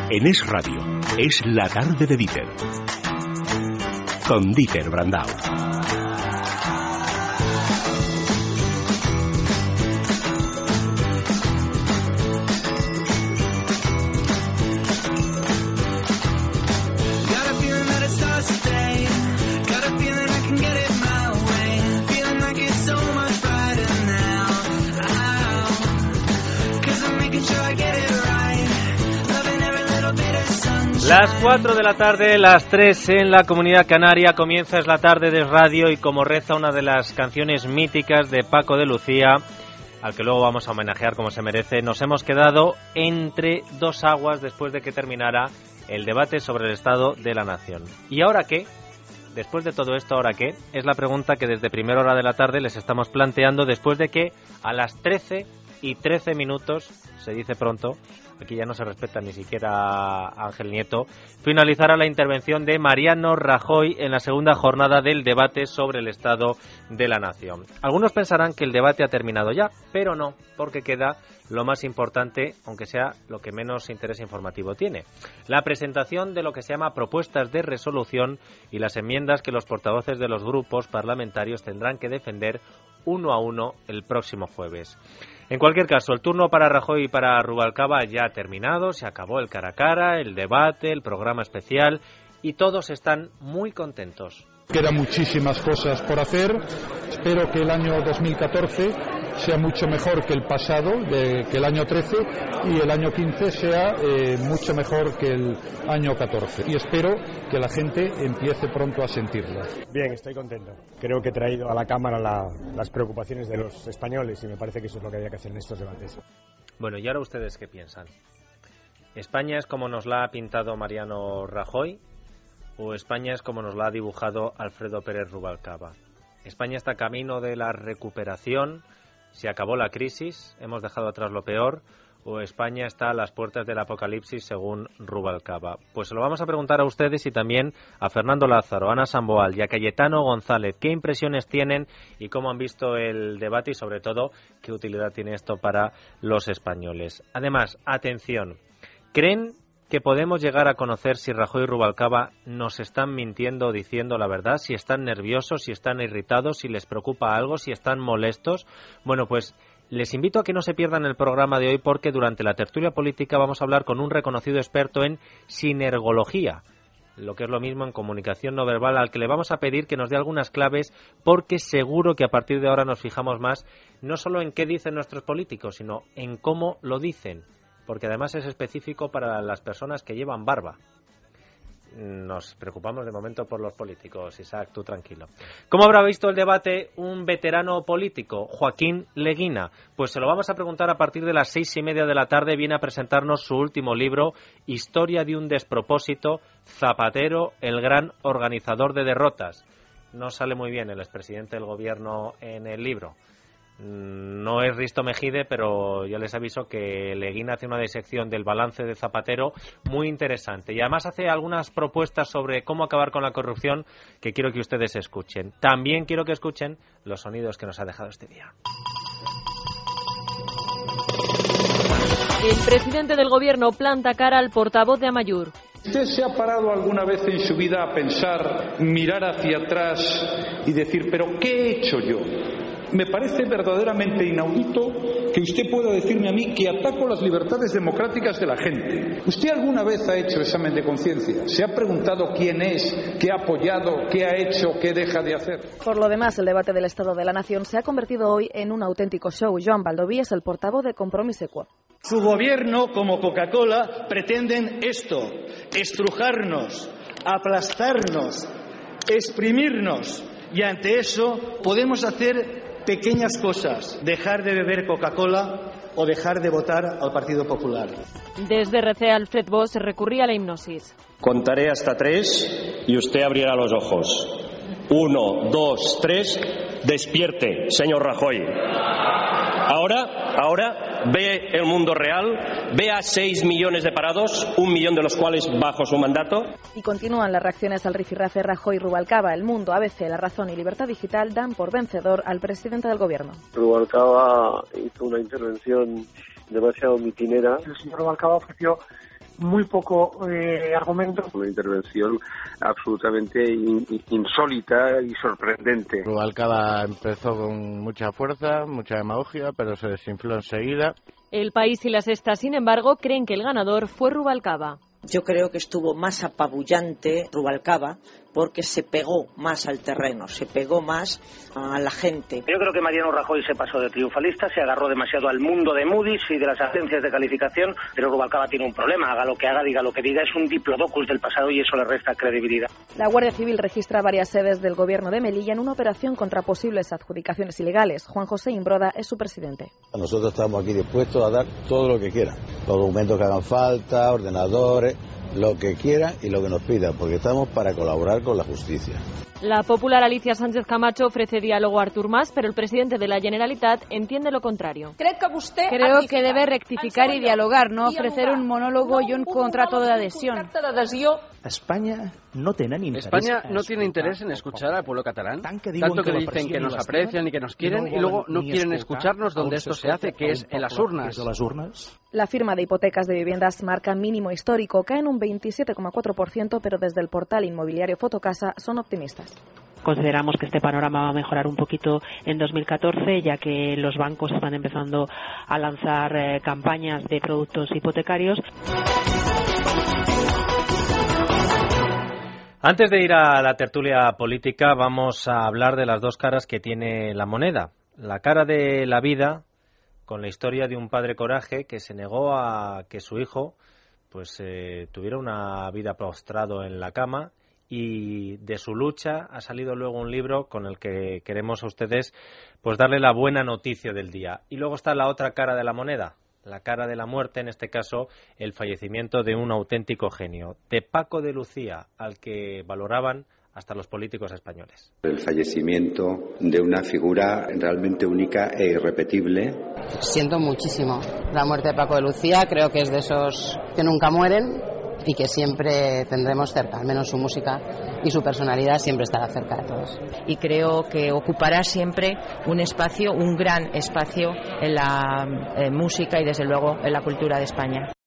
En Es Radio, es la tarde de Dieter. Con Dieter Brandau. Las 4 de la tarde, las 3 en la Comunidad Canaria, comienza Es la tarde de Radio y como reza una de las canciones míticas de Paco de Lucía, al que luego vamos a homenajear como se merece, nos hemos quedado entre dos aguas después de que terminara el debate sobre el Estado de la Nación. ¿Y ahora qué? Después de todo esto, ¿ahora qué? Es la pregunta que desde primera hora de la tarde les estamos planteando después de que a las 13:13 se dice pronto, aquí ya no se respeta ni siquiera Ángel Nieto, finalizará la intervención de Mariano Rajoy en la segunda jornada del debate sobre el Estado de la Nación. Algunos pensarán que el debate ha terminado ya, pero no, porque queda lo más importante, aunque sea lo que menos interés informativo tiene: la presentación de lo que se llama propuestas de resolución y las enmiendas que los portavoces de los grupos parlamentarios tendrán que defender uno a uno el próximo jueves. En cualquier caso, el turno para Rajoy y para Rubalcaba ya ha terminado, se acabó el cara a cara, el debate, el programa especial y todos están muy contentos. Quedan muchísimas cosas por hacer. Espero que el año 2014 sea mucho mejor que el pasado, que el año 13, y el año 15 sea mucho mejor que el año 14. Y espero que la gente empiece pronto a sentirlo. Bien, estoy contento. Creo que he traído a la Cámara las preocupaciones de los españoles y me parece que eso es lo que había que hacer en estos debates. Bueno, ¿y ahora ustedes qué piensan? ¿España es como nos la ha pintado Mariano Rajoy o España es como nos la ha dibujado Alfredo Pérez Rubalcaba? ¿España está camino de la recuperación? ¿Se acabó la crisis? ¿Hemos dejado atrás lo peor? ¿O España está a las puertas del apocalipsis según Rubalcaba? Pues se lo vamos a preguntar a ustedes y también a Fernando Lázaro, Ana Samboal y a Cayetano González. ¿Qué impresiones tienen y cómo han visto el debate y sobre todo qué utilidad tiene esto para los españoles? Además, atención, ¿creen que podemos llegar a conocer si Rajoy y Rubalcaba nos están mintiendo o diciendo la verdad, si están nerviosos, si están irritados, si les preocupa algo, si están molestos? Bueno, pues les invito a que no se pierdan el programa de hoy porque durante la tertulia política vamos a hablar con un reconocido experto en sinergología, lo que es lo mismo en comunicación no verbal, al que le vamos a pedir que nos dé algunas claves porque seguro que a partir de ahora nos fijamos más no solo en qué dicen nuestros políticos, sino en cómo lo dicen, porque además es específico para las personas que llevan barba. Nos preocupamos de momento por los políticos, Isaac, tú tranquilo. ¿Cómo habrá visto el debate un veterano político, Joaquín Leguina? Pues se lo vamos a preguntar a partir de las 6:30 de la tarde. Viene a presentarnos su último libro, Historia de un despropósito, Zapatero, el gran organizador de derrotas. No sale muy bien el expresidente del gobierno en el libro. No es Risto Mejide, pero ya les aviso que Leguina hace una disección del balance de Zapatero muy interesante y además hace algunas propuestas sobre cómo acabar con la corrupción que quiero que ustedes escuchen. También quiero que escuchen los sonidos que nos ha dejado este día. El presidente del gobierno planta cara al portavoz de Amaiur. ¿Usted se ha parado alguna vez en su vida a pensar, mirar hacia atrás y decir, pero ¿qué he hecho yo? Me parece verdaderamente inaudito que usted pueda decirme a mí que ataco las libertades democráticas de la gente. ¿Usted alguna vez ha hecho examen de conciencia? ¿Se ha preguntado quién es, qué ha apoyado, qué ha hecho, qué deja de hacer? Por lo demás, el debate del Estado de la Nación se ha convertido hoy en un auténtico show. Joan Baldoví es el portavoz de Compromís Equo. Su gobierno, como Coca-Cola, pretenden esto: estrujarnos, aplastarnos, exprimirnos. Y ante eso podemos hacer pequeñas cosas: dejar de beber Coca-Cola o dejar de votar al Partido Popular. Desde RC, Alfred Bosch recurría a la hipnosis. Contaré hasta 3 y usted abrirá los ojos. 1, 2, 3. Despierte, señor Rajoy. Ahora ve el mundo real, ve a 6 millones de parados, 1 millón de los cuales bajo su mandato. Y continúan las reacciones al rifirrafe Rajoy-Rubalcaba. El Mundo, ABC, La Razón y Libertad Digital dan por vencedor al presidente del gobierno. Rubalcaba hizo una intervención demasiado mitinera. El señor Rubalcaba ofreció muy poco argumento. Una intervención absolutamente insólita y sorprendente. Rubalcaba empezó con mucha fuerza, mucha demagogia, pero se desinfló enseguida. El País y La Sexta, sin embargo, creen que el ganador fue Rubalcaba. Yo creo que estuvo más apabullante Rubalcaba porque se pegó más al terreno, se pegó más a la gente. Yo creo que Mariano Rajoy se pasó de triunfalista, se agarró demasiado al mundo de Moody's y de las agencias de calificación, pero Rubalcaba tiene un problema, haga lo que haga, diga lo que diga, es un diplodocus del pasado y eso le resta credibilidad. La Guardia Civil registra varias sedes del gobierno de Melilla en una operación contra posibles adjudicaciones ilegales. Juan José Imbroda es su presidente. Nosotros estamos aquí dispuestos a dar todo lo que quieran, los documentos que hagan falta, ordenadores, lo que quieran y lo que nos pidan, porque estamos para colaborar con la justicia. La popular Alicia Sánchez Camacho ofrece diálogo a Artur Mas, pero el presidente de la Generalitat entiende lo contrario. Creo que debe rectificar y dialogar, no ofrecer un monólogo y un contrato de adhesión. España no tiene interés en escuchar al pueblo catalán, tanto que dicen que nos aprecian y que nos quieren y luego no quieren escucharnos donde esto se hace, que es en las urnas. La firma de hipotecas de viviendas marca mínimo histórico, cae en un 27,4%, pero desde el portal inmobiliario Fotocasa son optimistas. Consideramos que este panorama va a mejorar un poquito en 2014, ya que los bancos están empezando a lanzar campañas de productos hipotecarios. Antes de ir a la tertulia política, vamos a hablar de las dos caras que tiene la moneda. La cara de la vida, con la historia de un padre coraje que se negó a que su hijo tuviera una vida postrado en la cama, y de su lucha ha salido luego un libro con el que queremos a ustedes darle la buena noticia del día. Y luego está la otra cara de la moneda, la cara de la muerte, en este caso el fallecimiento de un auténtico genio, de Paco de Lucía, al que valoraban hasta los políticos españoles. El fallecimiento de una figura realmente única e irrepetible. Siento muchísimo la muerte de Paco de Lucía, creo que es de esos que nunca mueren y que siempre tendremos cerca, al menos su música y su personalidad siempre estará cerca de todos. Y creo que ocupará siempre un espacio, un gran espacio en la música y desde luego en la cultura de España.